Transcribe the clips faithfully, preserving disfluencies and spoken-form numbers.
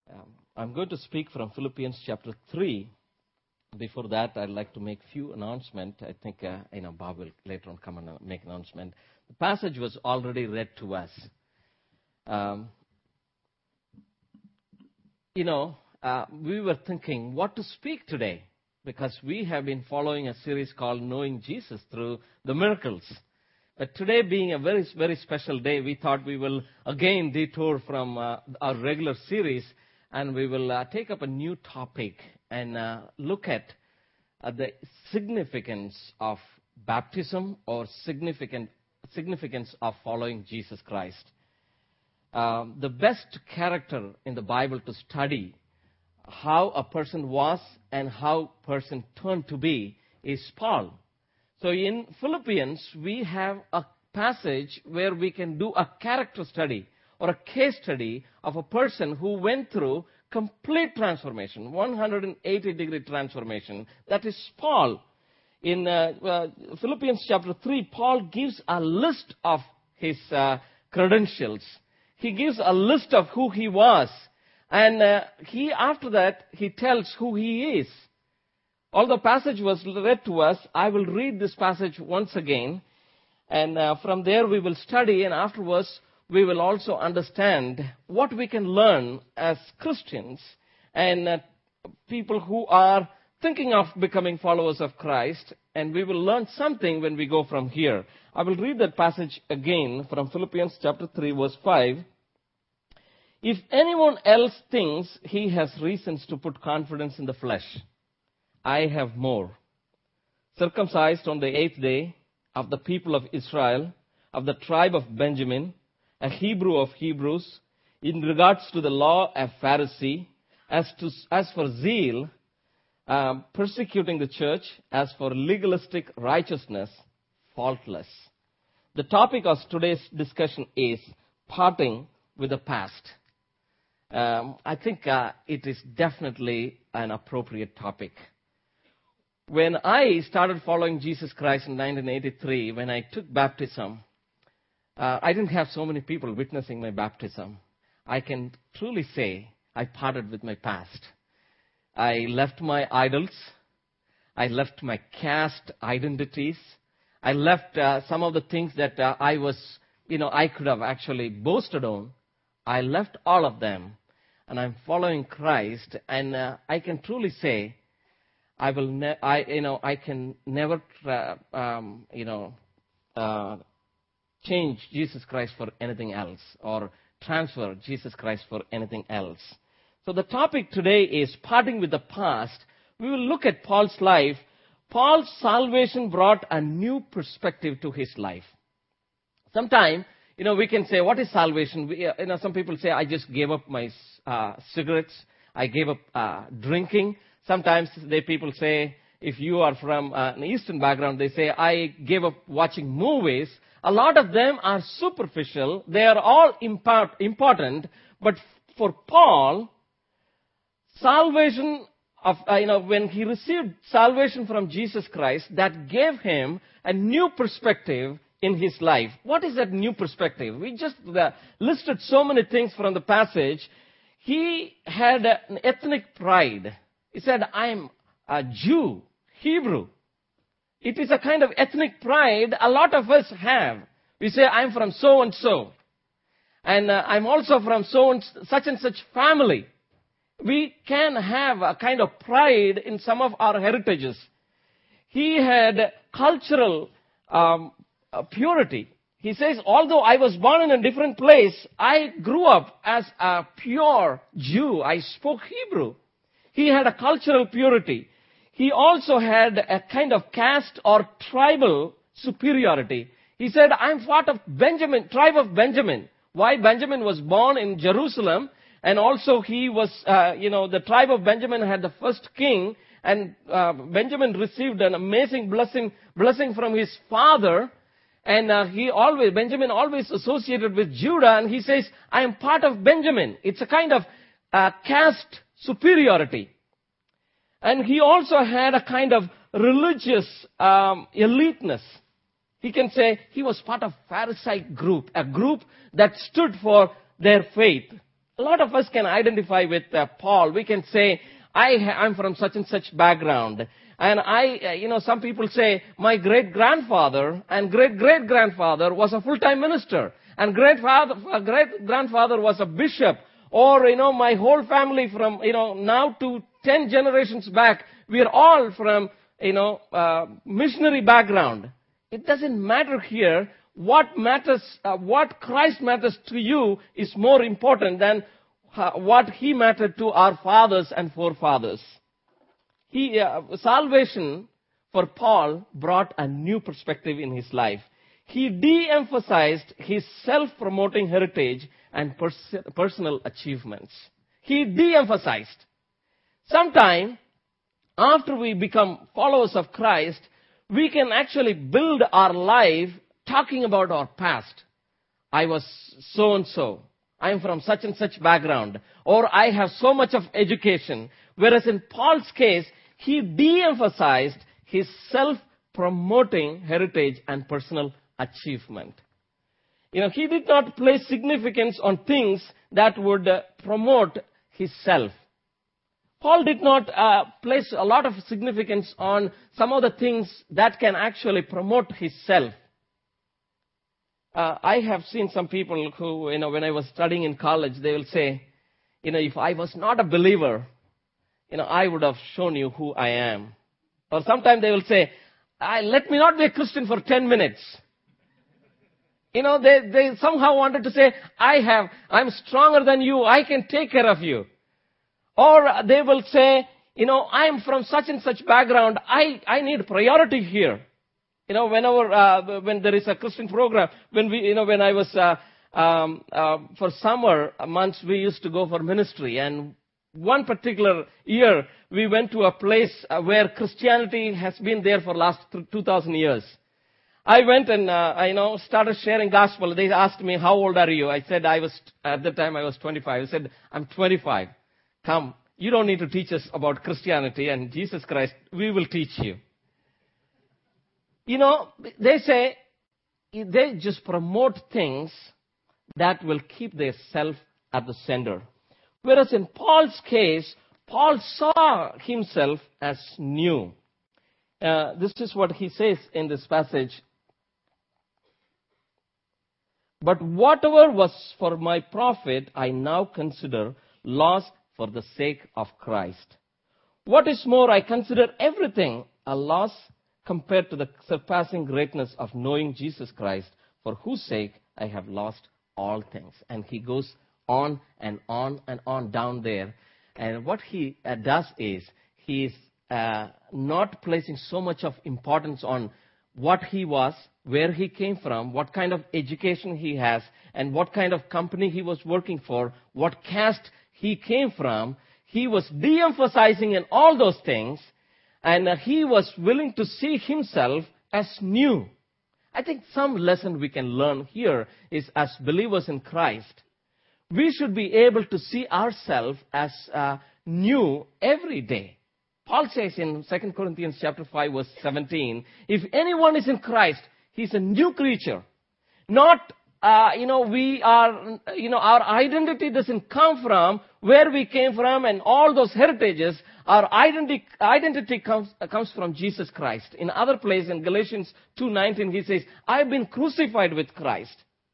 Um, I'm going to speak from Philippians chapter three. Before that, I'd like to make a few announcements. I think uh, you know Bob will later on come and make an announcement. The passage was already read to us. Um, you know, uh, we were thinking what to speak today because we have been following a series called Knowing Jesus through the miracles. But today being a very, very special day, we thought we will again detour from uh, our regular series and we will uh, take up a new topic and uh, look at uh, the significance of baptism or significant significance of following Jesus Christ. Um, the best character in the Bible to study how a person was and how a person turned to be is Paul. So in Philippians, we have a passage where we can do a character study or a case study of a person who went through complete transformation, one hundred eighty degree transformation. That is Paul. In uh, uh, Philippians chapter three, Paul gives a list of his uh, credentials. He gives a list of who he was. And uh, he, after that, he tells who he is. Although the passage was read to us, I will read this passage once again. And uh, from there we will study, and afterwards we will also understand what we can learn as Christians and uh, people who are thinking of becoming followers of Christ. And we will learn something when we go from here. I will read that passage again from Philippians chapter three, verse five. If anyone else thinks he has reasons to put confidence in the flesh, I have more. Circumcised on the eighth day, of the people of Israel, of the tribe of Benjamin, a Hebrew of Hebrews, in regards to the law, a Pharisee, as, to, as for zeal, um, persecuting the church, as for legalistic righteousness, faultless. The topic of today's discussion is parting with the past. Um, I think uh, it is definitely an appropriate topic. When I started following Jesus Christ in nineteen eighty-three, when I took baptism, uh, I didn't have so many people witnessing my baptism. I can truly say I parted with my past. I left my idols. I left my caste identities. I left uh, some of the things that uh, I was, you know, I could have actually boasted on. I left all of them, and I'm following Christ. And uh, I can truly say, I will, ne- I, you know, I can never, tra- um, you know, uh, change Jesus Christ for anything else or transfer Jesus Christ for anything else. So the topic today is parting with the past. We will look at Paul's life. Paul's salvation brought a new perspective to his life. Sometimes, you know, we can say, what is salvation? We, uh, you know, some people say, I just gave up my uh, cigarettes. I gave up uh, drinking. Sometimes they people say, if you are from uh, an Eastern background, they say, I gave up watching movies. A lot of them are superficial. They are all impart, important. But for Paul, salvation of, uh, you know, when he received salvation from Jesus Christ, that gave him a new perspective in his life. What is that new perspective? We just uh, listed so many things from the passage. He had an ethnic pride. He said, I'm a Jew, Hebrew. It is a kind of ethnic pride a lot of us have. We say, I'm from so and so. And uh, I'm also from so and such and such family. We can have a kind of pride in some of our heritages. He had cultural um, uh, purity. He says, although I was born in a different place, I grew up as a pure Jew. I spoke Hebrew. He had a cultural purity. He also had a kind of caste or tribal superiority. He said, I'm part of Benjamin, tribe of Benjamin. Why? Benjamin was born in Jerusalem, and also he was, uh, you know, the tribe of Benjamin had the first king, and uh, Benjamin received an amazing blessing, blessing from his father, and uh, he always, Benjamin always associated with Judah, and he says, I am part of Benjamin. It's a kind of uh, caste superiority. And he also had a kind of religious um, eliteness. He can say he was part of Pharisaic group, a group that stood for their faith. A lot of us can identify with uh, Paul. We can say, I ha- I'm from such and such background. And I, uh, you know, some people say, my great-grandfather and great-great-grandfather was a full-time minister. And great-father, uh, great-grandfather was a bishop. Or, you know, my whole family from, you know, now to ten generations back, we are all from, you know, uh, missionary background. It doesn't matter here. What matters, uh, what Christ matters to you is more important than uh, what He mattered to our fathers and forefathers. He, uh, salvation for Paul brought a new perspective in his life. He de-emphasized his self-promoting heritage and pers- personal achievements. He de-emphasized. Sometime after we become followers of Christ, we can actually build our life talking about our past. I was so and so. I am from such and such background. Or I have so much of education. Whereas in Paul's case, he de-emphasized his self-promoting heritage and personal achievement. You know, he did not place significance on things that would uh, promote his self. Paul did not uh, place a lot of significance on some of the things that can actually promote his self. Uh, I have seen some people who, you know, when I was studying in college, they will say, you know, if I was not a believer, you know, I would have shown you who I am. Or sometimes they will say, I, let me not be a Christian for ten minutes. You know, they, they somehow wanted to say, I have, I'm stronger than you, I can take care of you. Or they will say, you know, I'm from such and such background, I, I need priority here. You know, whenever, uh, when there is a Christian program, when we, you know, when I was, uh, um, uh, for summer months, we used to go for ministry. And one particular year, we went to a place uh, where Christianity has been there for last two thousand years. I went and, uh, I, you know, started sharing gospel. They asked me, how old are you? I said, I was, at the time I was twenty-five. I said, I'm twenty-five. Come, you don't need to teach us about Christianity and Jesus Christ. We will teach you. You know, they say, they just promote things that will keep their self at the center. Whereas in Paul's case, Paul saw himself as new. Uh, this is what he says in this passage. But whatever was for my profit, I now consider loss for the sake of Christ. What is more, I consider everything a loss compared to the surpassing greatness of knowing Jesus Christ, for whose sake I have lost all things. And he goes on and on and on down there. And what he uh, does is, he is uh, not placing so much of importance on what he was, where he came from, what kind of education he has, and what kind of company he was working for, what caste he came from. He was de-emphasizing in all those things, and uh, he was willing to see himself as new. I think some lesson we can learn here is, as believers in Christ, we should be able to see ourselves as uh, new every day. Paul says in Second Corinthians chapter five, verse seventeen, if anyone is in Christ, he's a new creature. Not, uh, you know, we are, you know, our identity doesn't come from where we came from and all those heritages. Our identity, identity comes, uh, comes from Jesus Christ. In other place, in Galatians two nineteen, he says, I've been crucified with Christ.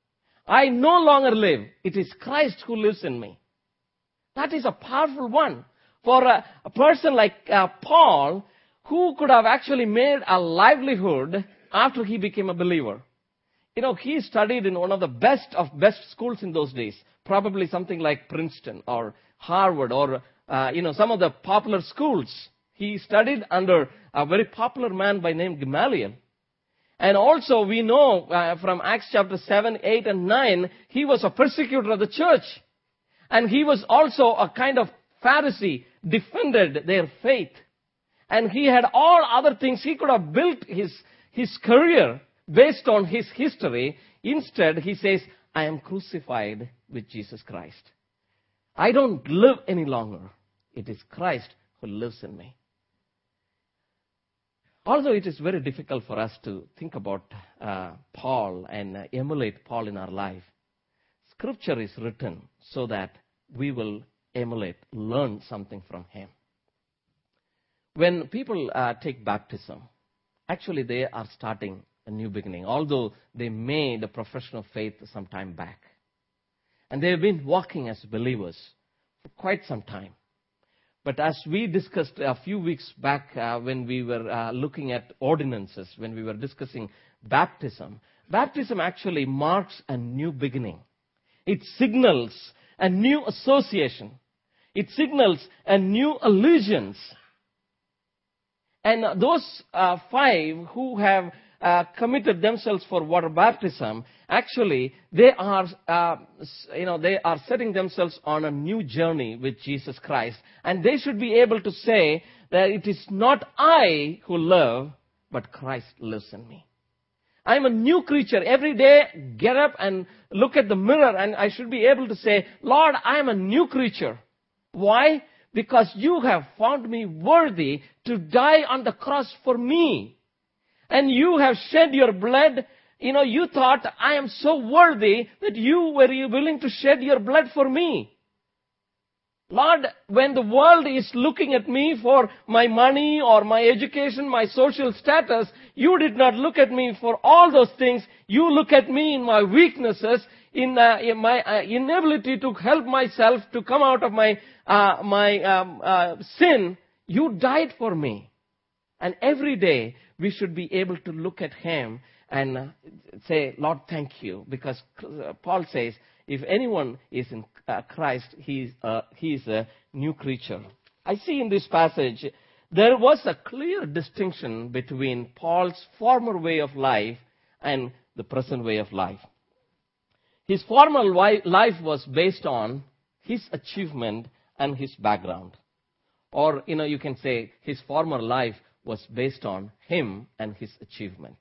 I no longer live. It is Christ who lives in me. That is a powerful one. For a, a person like uh, Paul, who could have actually made a livelihood after he became a believer. You know, he studied in one of the best of best schools in those days. Probably something like Princeton or Harvard or, uh, you know, some of the popular schools. He studied under a very popular man by name Gamaliel. And also we know uh, from Acts chapter seven, eight, and nine, he was a persecutor of the church. And he was also a kind of Pharisee, defended their faith. And he had all other things. He could have built his, his career based on his history. Instead, he says, I am crucified with Jesus Christ. I don't live any longer. It is Christ who lives in me. Although it is very difficult for us to think about uh, Paul and uh, emulate Paul in our life, Scripture is written so that we will emulate, learn something from him. When people uh, take baptism, actually they are starting a new beginning, although they made a profession of faith some time back. And they have been walking as believers for quite some time. But as we discussed a few weeks back uh, when we were uh, looking at ordinances, when we were discussing baptism, baptism actually marks a new beginning. It signals a new association. It signals a new allegiance. And those uh, five who have uh, committed themselves for water baptism, actually, they are, uh, you know, they are setting themselves on a new journey with Jesus Christ. And they should be able to say that it is not I who live, but Christ lives in me. I'm a new creature. Every day, get up and look at the mirror, and I should be able to say, Lord, I am a new creature. Why? Because you have found me worthy to die on the cross for me. And you have shed your blood. You know, you thought, I am so worthy that you were willing to shed your blood for me. Lord, when the world is looking at me for my money or my education, my social status, you did not look at me for all those things. You look at me in my weaknesses, in, uh, in my uh, inability to help myself to come out of my uh, my um, uh, sin. You died for me. And every day we should be able to look at him and uh, say, Lord, thank you. Because uh, Paul says, if anyone is in uh, Christ, he is, uh, he is a new creature. I see in this passage, there was a clear distinction between Paul's former way of life and the present way of life. His former life was based on his achievement and his background. Or, you know, you can say his former life was based on him and his achievement.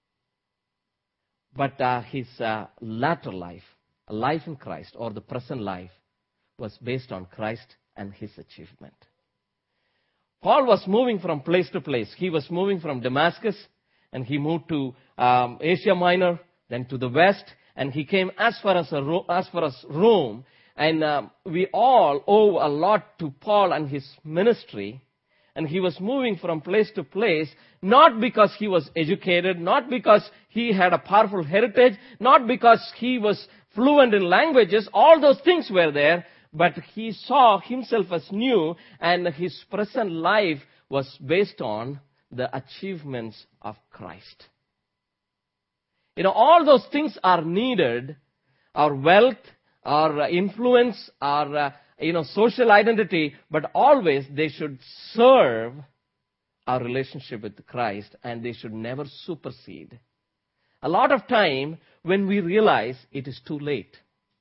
But uh, his uh, latter life, a life in Christ, or the present life, was based on Christ and his achievement. Paul was moving from place to place. He was moving from Damascus, and he moved to um, Asia Minor, then to the west, and he came as far as, a, as, far as Rome. And um, we all owe a lot to Paul and his ministry. And he was moving from place to place, not because he was educated, not because he had a powerful heritage, not because he was fluent in languages. All those things were there, but he saw himself as new, and his present life was based on the achievements of Christ. You know, all those things are needed, our wealth, our influence, our uh, you know, social identity, but always they should serve our relationship with Christ, and they should never supersede. A lot of time when we realize it is too late.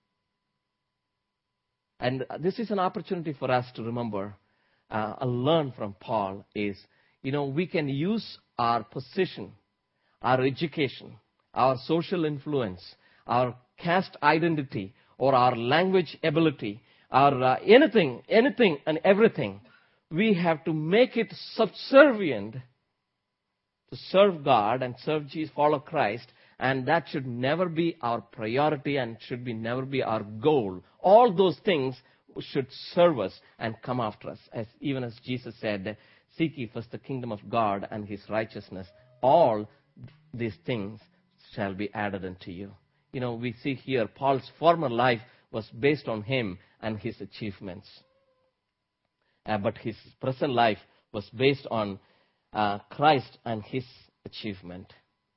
And this is an opportunity for us to remember uh, and learn from Paul is, you know, we can use our position, our education, our social influence, our caste identity, or our language ability, or uh, anything, anything and everything. We have to make it subservient to serve God and serve Jesus, follow Christ, and that should never be our priority and should be never be our goal. All those things should serve us and come after us, as even as Jesus said, "Seek ye first the kingdom of God and his righteousness. All these things shall be added unto you." You know, we see here Paul's former life was based on him and his achievements. Uh, but his present life was based on uh, Christ and his achievement.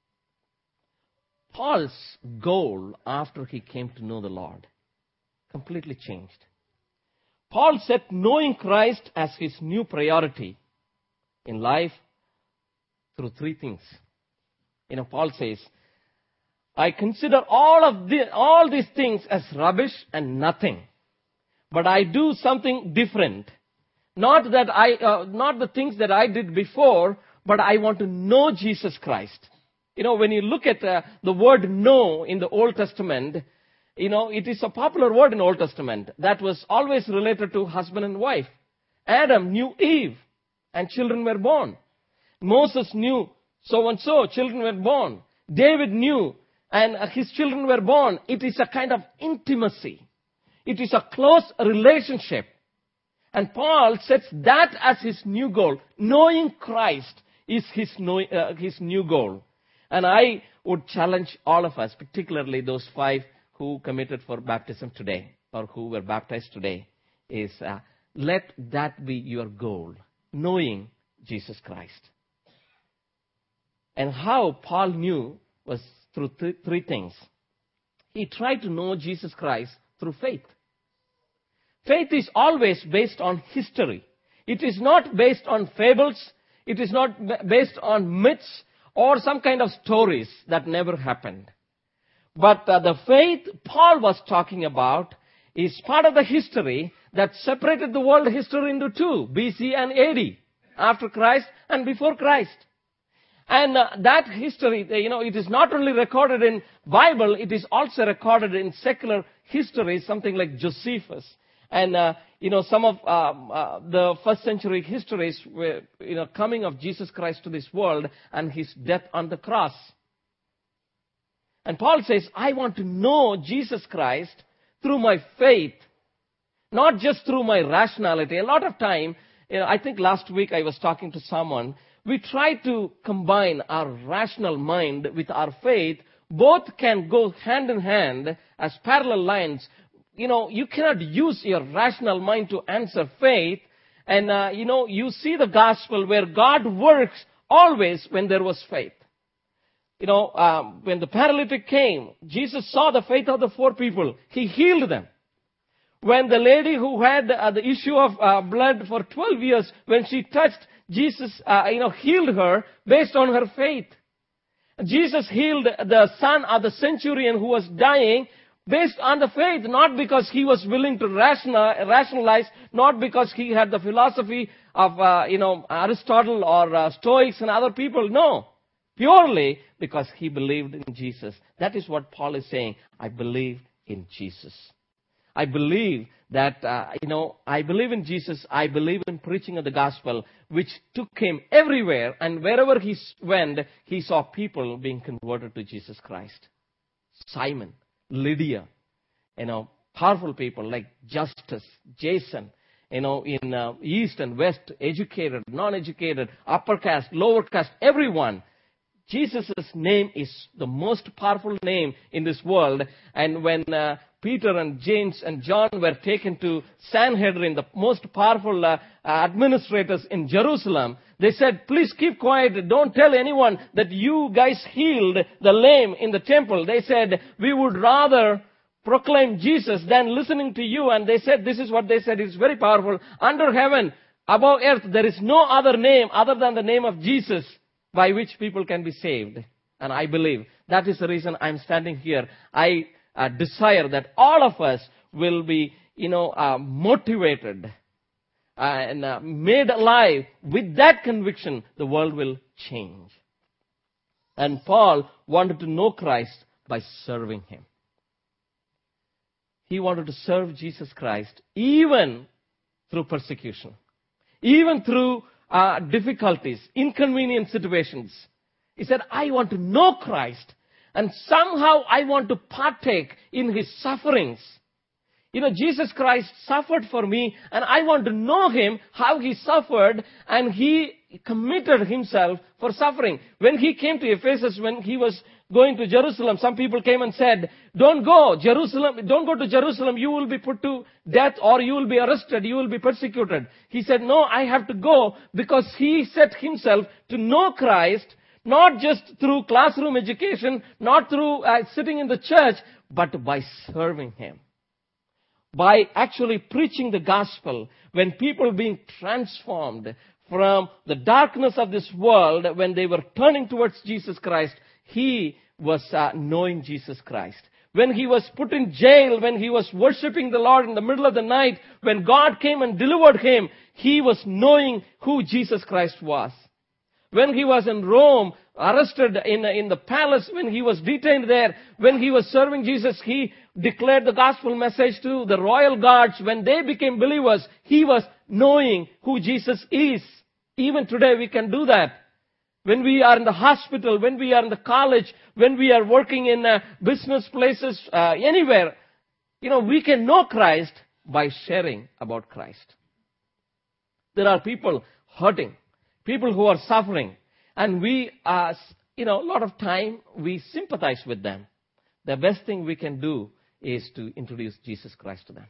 Paul's goal after he came to know the Lord completely changed. Paul set knowing Christ as his new priority in life through three things. You know, Paul says, I consider all of the, all these things as rubbish and nothing, but I do something different. Not that I, uh, not the things that I did before, but I want to know Jesus Christ. You know, when you look at uh, the word know in the Old Testament, you know, it is a popular word in the Old Testament that was always related to husband and wife. Adam knew Eve, and children were born. Moses knew so-and-so, children were born. David knew, and his children were born. It is a kind of intimacy. It is a close relationship. And Paul sets that as his new goal. Knowing Christ is his, know, uh, his new goal. And I would challenge all of us, particularly those five who committed for baptism today or who were baptized today, is uh, let that be your goal. Knowing Jesus Christ. And how Paul knew was through th- three things. He tried to know Jesus Christ through faith. Faith is always based on history. It is not based on fables. It is not based on myths or some kind of stories that never happened. But uh, the faith Paul was talking about is part of the history that separated the world history into two, B C and A D, after Christ and before Christ. And uh, that history, you know, it is not only recorded in Bible, it is also recorded in secular history, something like Josephus. And, uh, you know, some of um, uh, the first century histories were, you know, coming of Jesus Christ to this world and his death on the cross. And Paul says, I want to know Jesus Christ through my faith, not just through my rationality. A lot of time, you know, I think last week I was talking to someone, we try to combine our rational mind with our faith. Both can go hand in hand as parallel lines. You know, you cannot use your rational mind to answer faith. And, uh, you know, you see the gospel where God works always when there was faith. You know, um, when the paralytic came, Jesus saw the faith of the four people. He healed them. When the lady who had uh, the issue of uh, blood for twelve years, when she touched, Jesus, uh, you know, healed her based on her faith. Jesus healed the son of the centurion who was dying based on the faith, not because he was willing to rationalize, not because he had the philosophy of, uh, you know, Aristotle or uh, Stoics and other people. No, purely because he believed in Jesus. That is what Paul is saying. I believe in Jesus. I believe that, uh, you know, I believe in Jesus. I believe in preaching of the gospel, which took him everywhere. And wherever he went, he saw people being converted to Jesus Christ. Simon, Lydia, you know, powerful people like Justus, Jason, you know, in uh, East and West, educated, non-educated, upper caste, lower caste, everyone. Jesus' name is the most powerful name in this world. And when uh, Peter and James and John were taken to Sanhedrin, the most powerful uh, administrators in Jerusalem, they said, please keep quiet. Don't tell anyone that you guys healed the lame in the temple. They said, we would rather proclaim Jesus than listening to you. And they said, this is what they said. It's very powerful. Under heaven, above earth, there is no other name other than the name of Jesus by which people can be saved. And I believe that is the reason I'm standing here. I uh, desire that all of us will be, you know, uh, motivated uh, and uh, made alive with that conviction. The world will change. And Paul wanted to know Christ by serving him. He wanted to serve Jesus Christ even through persecution, even through uh, difficulties, inconvenient situations. He said, I want to know Christ, and somehow I want to partake in his sufferings. You know, Jesus Christ suffered for me, and I want to know him, how he suffered, and he committed himself for suffering. When he came to Ephesus, when he was going to Jerusalem, some people came and said, don't go, Jerusalem, don't go to Jerusalem, you will be put to death or you will be arrested, you will be persecuted. He said, no, I have to go, because he set himself to know Christ, not just through classroom education, not through uh, sitting in the church, but by serving him. By actually preaching the gospel, when people being transformed from the darkness of this world, when they were turning towards Jesus Christ, he was uh, knowing Jesus Christ. When he was put in jail, when he was worshiping the Lord in the middle of the night, when God came and delivered him, he was knowing who Jesus Christ was. When he was in Rome, arrested in, in the palace, when he was detained there, when he was serving Jesus, he declared the gospel message to the royal guards. When they became believers, he was knowing who Jesus is. Even today we can do that. When we are in the hospital, when we are in the college, when we are working in uh, business places, uh, anywhere, You know, we can know Christ by sharing about Christ. There are people hurting, people who are suffering, and we, uh, you know, a lot of time we sympathize with them. The best thing we can do is to introduce Jesus Christ to them.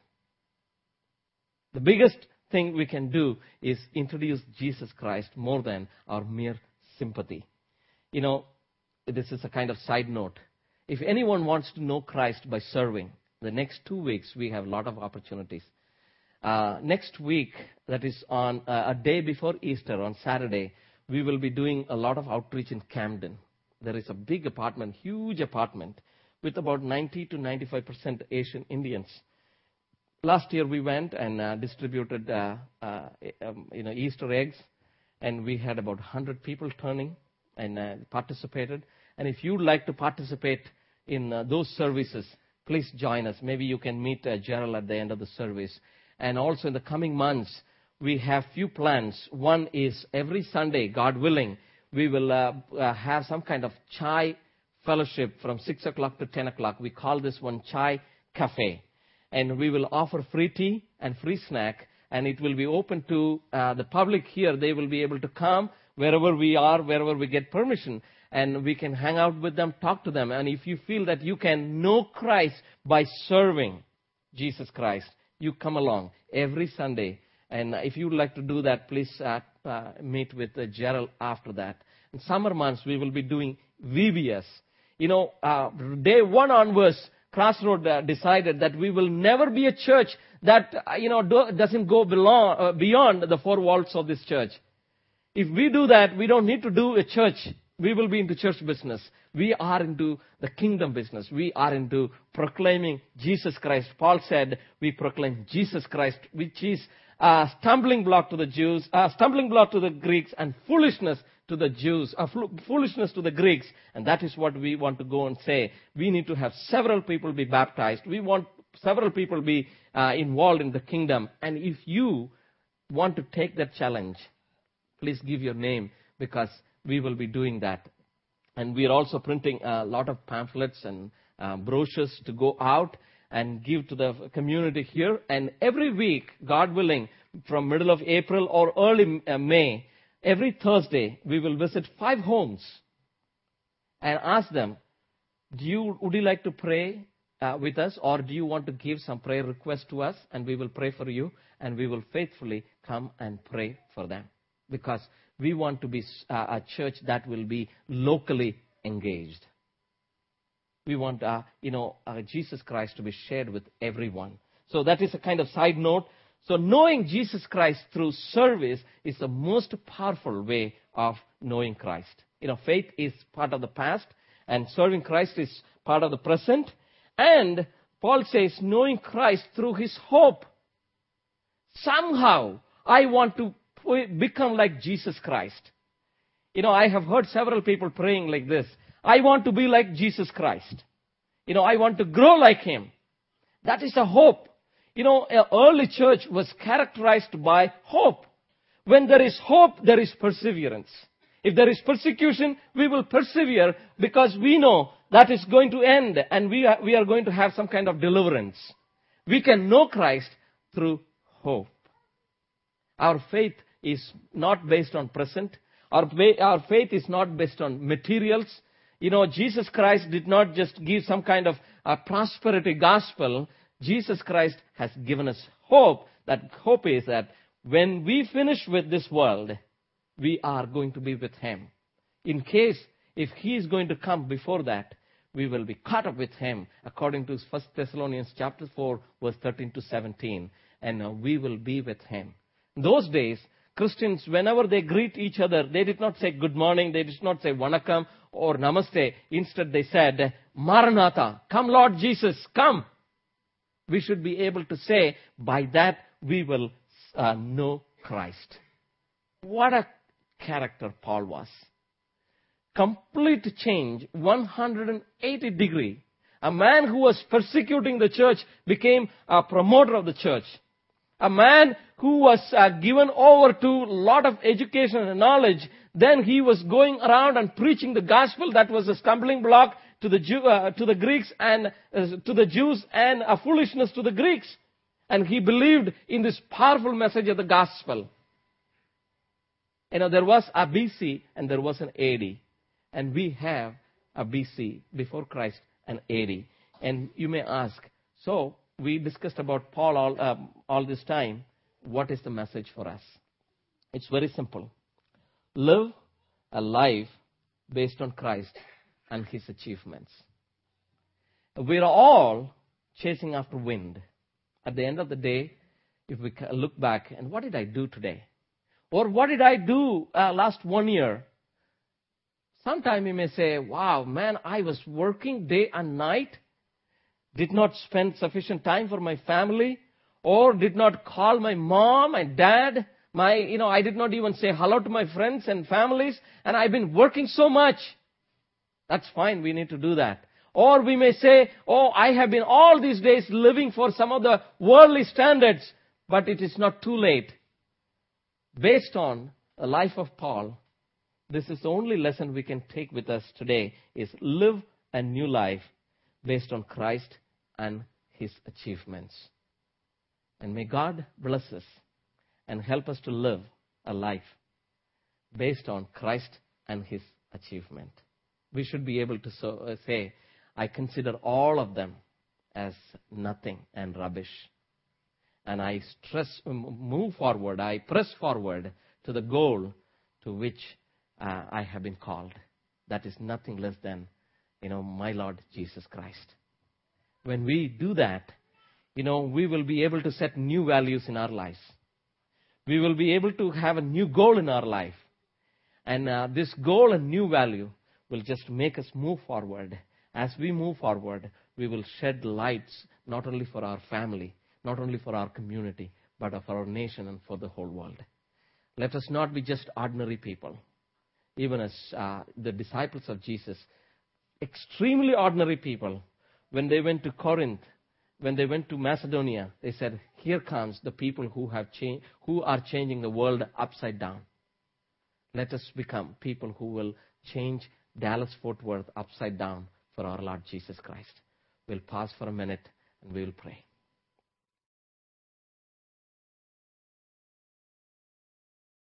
The biggest thing we can do is introduce Jesus Christ more than our mere sympathy. You know, this is a kind of side note. If anyone wants to know Christ by serving, the next two weeks we have a lot of opportunities. Uh, next week, that is on uh, a day before Easter, on Saturday, we will be doing a lot of outreach in Camden. There is a big apartment, huge apartment, with about ninety to ninety-five percent Asian Indians. Last year we went and uh, distributed uh, uh, um, you know, Easter eggs, and we had about one hundred people turning and uh, participated. And if you'd like to participate in uh, those services, please join us. Maybe you can meet uh, Gerald at the end of the service. And also in the coming months, we have few plans. One is every Sunday, God willing, we will uh, uh, have some kind of chai fellowship from six o'clock to ten o'clock. We call this one Chai Cafe. And we will offer free tea and free snack. And it will be open to uh, the public here. They will be able to come wherever we are, wherever we get permission. And we can hang out with them, talk to them. And if you feel that you can know Christ by serving Jesus Christ, you come along every Sunday. And if you would like to do that, please uh, uh, meet with uh, Gerald after that. In summer months, we will be doing V B S. You know, uh, day one onwards, Crossroad uh, decided that we will never be a church that, uh, you know, do, doesn't go belong, uh, beyond the four walls of this church. If we do that, we don't need to do a church. We will be into church business. We are into the kingdom business. We are into proclaiming Jesus Christ. Paul said we proclaim Jesus Christ, which is a stumbling block to the Jews, a stumbling block to the Greeks, and foolishness to the Jews, uh, foolishness to the Greeks. And that is what we want to go and say. We need to have several people be baptized. We want several people be uh, involved in the kingdom. And if you want to take that challenge, please give your name, because we will be doing that. And we are also printing a lot of pamphlets and uh, brochures to go out and give to the community here. And every week, God willing, from middle of April or early uh, May, every Thursday, we will visit five homes and ask them, do you, would you like to pray uh, with us, or do you want to give some prayer request to us? And we will pray for you, and we will faithfully come and pray for them. Because we want to be uh, a church that will be locally engaged. We want, uh, you know, uh, Jesus Christ to be shared with everyone. So that is a kind of side note. So knowing Jesus Christ through service is the most powerful way of knowing Christ. You know, faith is part of the past, and serving Christ is part of the present. And Paul says, knowing Christ through his hope. Somehow, I want to become like Jesus Christ. You know, I have heard several people praying like this. I want to be like Jesus Christ. You know, I want to grow like him. That is a hope. You know, an early church was characterized by hope. When there is hope, there is perseverance. If there is persecution, we will persevere because we know that is going to end and we are, we are going to have some kind of deliverance. We can know Christ through hope. Our faith is not based on present. Our, our faith is not based on materials. You know, Jesus Christ did not just give some kind of a prosperity gospel. Jesus Christ has given us hope. That hope is that when we finish with this world, we are going to be with him. In case, if he is going to come before that, we will be caught up with him, according to First Thessalonians chapter four, verse thirteen to seventeen. And uh, we will be with him. In those days, Christians, whenever they greet each other, they did not say good morning, they did not say vanakkam or namaste. Instead, they said, Maranatha, come Lord Jesus, come. We should be able to say, by that we will uh, know Christ. What a character Paul was. Complete change, one hundred eighty degree. A man who was persecuting the church became a promoter of the church. A man who was uh, given over to a lot of education and knowledge, then he was going around and preaching the gospel that was a stumbling block to the Jew, uh, to the Greeks and uh, to the Jews, and a foolishness to the Greeks. And he believed in this powerful message of the gospel. You know, there was a B C and there was an A D. And we have a B C, before Christ, and A D. And you may ask, so we discussed about Paul all, um, all this time. What is the message for us? It's very simple. Live a life based on Christ and his achievements. We're all chasing after wind. At the end of the day, if we look back, and what did I do today? Or what did I do uh, last one year? Sometime you may say, wow, man, I was working day and night, did not spend sufficient time for my family, or did not call my mom and dad. My, you know, I did not even say hello to my friends and families, and I've been working so much. That's fine, we need to do that. Or we may say, oh, I have been all these days living for some of the worldly standards, but it is not too late. Based on the life of Paul, this is the only lesson we can take with us today, is live a new life based on Christ and his achievements. And may God bless us and help us to live a life based on Christ and his achievement. We should be able to so, uh, say, I consider all of them as nothing and rubbish. And I stress, move forward, I press forward to the goal to which uh, I have been called. That is nothing less than, you know, my Lord Jesus Christ. When we do that, you know, we will be able to set new values in our lives. We will be able to have a new goal in our life. And uh, this goal and new value will just make us move forward. As we move forward, we will shed lights not only for our family, not only for our community, but for our nation and for the whole world. Let us not be just ordinary people. Even as uh, the disciples of Jesus, extremely ordinary people, when they went to Corinth, when they went to Macedonia, they said, here comes the people who have cha- who are changing the world upside down. Let us become people who will change Dallas-Fort Worth upside down for our Lord Jesus Christ. We'll pause for a minute and we will pray.